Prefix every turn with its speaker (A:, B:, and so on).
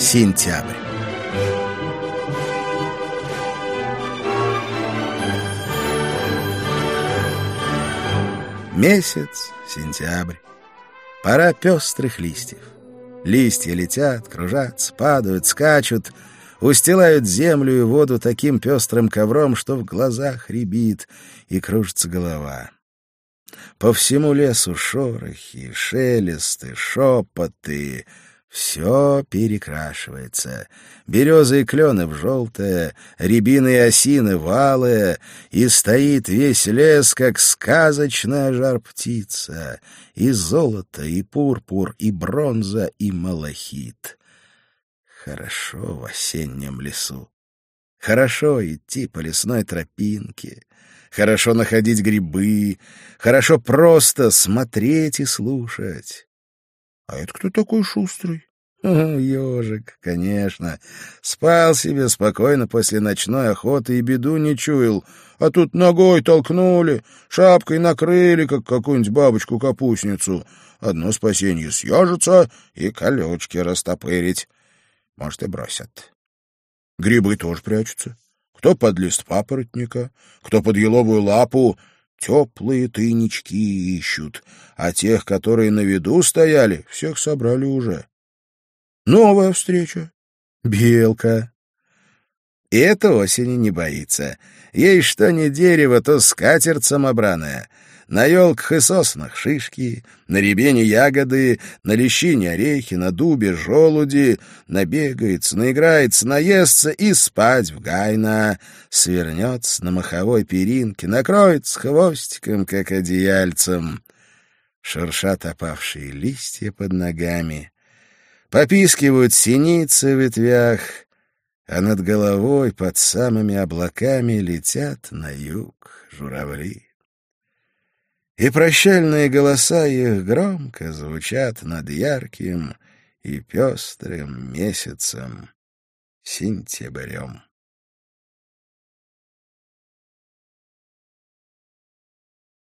A: Сентябрь. Месяц, сентябрь. Пора пестрых листьев. Листья летят, кружатся, падают, скачут, устилают землю и воду таким пестрым ковром, что в глазах рябит и кружится голова. По всему лесу шорохи, шелесты, шепоты. Все перекрашивается. Березы и клены в желтое, рябины и осины в алое, и стоит весь лес, как сказочная жар-птица, и золото, и пурпур, и бронза, и малахит. Хорошо в осеннем лесу. Хорошо идти по лесной тропинке. Хорошо находить грибы. Хорошо просто смотреть и слушать. А это кто такой шустрый? Ежик, конечно. Спал себе спокойно после ночной охоты и беду не чуял. А тут ногой толкнули, шапкой накрыли, как какую-нибудь бабочку-капустницу. Одно спасенье — съежиться и колечки растопырить. Может, и бросят. Грибы тоже прячутся. Кто под лист папоротника, кто под еловую лапу. Теплые тайнички ищут, а тех, которые на виду стояли, всех собрали уже. Новая встреча. Белка. И эта осени не боится. Ей что ни дерево, то скатерть самобраная. На елках и соснах шишки, на рябине ягоды, на лещине орехи, на дубе желуди. Набегается, наиграется, наестся и спать в гайна. Свернется на маховой перинке, накроется хвостиком, как одеяльцем. Шуршат опавшие листья под ногами. Попискивают синицы в ветвях, а над головой под самыми облаками летят на юг журавли. И прощальные голоса их громко звучат над ярким и пестрым месяцем сентябрем.